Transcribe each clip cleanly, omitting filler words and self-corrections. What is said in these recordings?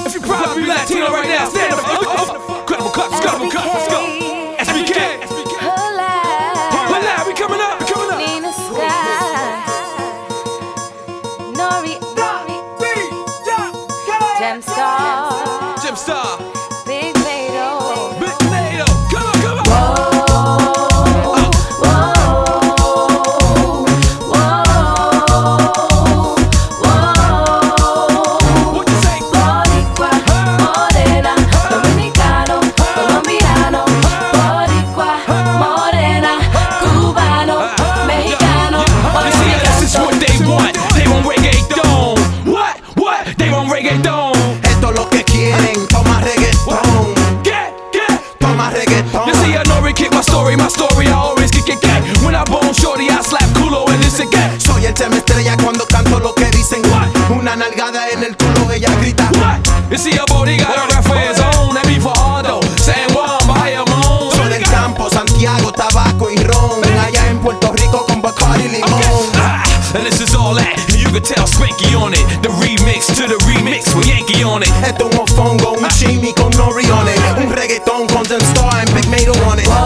If you proud to be Latino right now, stand up. Incredible cuts, incredible cuts, let's go. SBK. Hola, we coming up, we coming up. Nina Sky, Nori, Gemstar, Gemstar, Big Nato, Big Nato, come on, come on. What you say? Boricua, morena, dominicano, colombiano, Boricua, morena, cubano, mexicano, You see, this is what they want. They want reggaeton. What? They want reggaeton. Esto es lo que quieren, toma reggaetón, Get. toma reggaetón. You see, I know we kick my story, I always kick it. When I bone shorty, I slap culo and this again. Soy el tema estrella cuando canto lo que dicen. Una nalgada en el culo, ella grita. What? You see, a body got a rap for his own. That be for Hardo, San Juan, Bayamon. Soy del campo, Santiago, tabaco y ron. Allá en Puerto Rico con Bacardi y limón. And this is all that, and you can tell Spanky on it. The remix to the remix with Yankee on it. Esto es un mofongo, un chimi con Nori on it. Un reggaetón con Gemstar and Big Nato on it.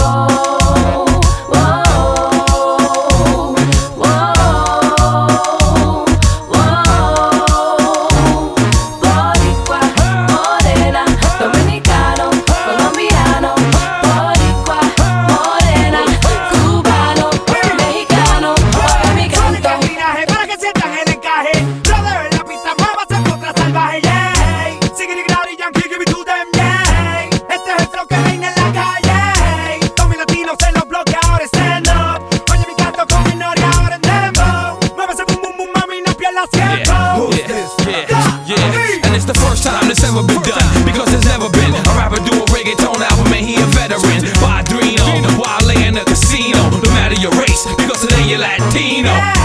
Boricua, morena, dominicano, colombiano, Boricua, morena, cubano, mexicano, oiga mi canto. Para que sientan el encaje. Brother, en la pista muévase contra salvaje, yeah. Sigue y Yankee, give it to them, yeah. Este es el flow que reina en la calle. Todos mis latinos en los bloques ahora stand up. Oye mi canto con mi Nori ahora en dembow. Muévese boom boom boom mami, no pierdas tiempo. Yeah. And it's the first time this ever been done, because there's never been a rapper do a reggaeton album, and he a veteran. Padrino, while laying in the casino. No matter your race, because today you're Latino.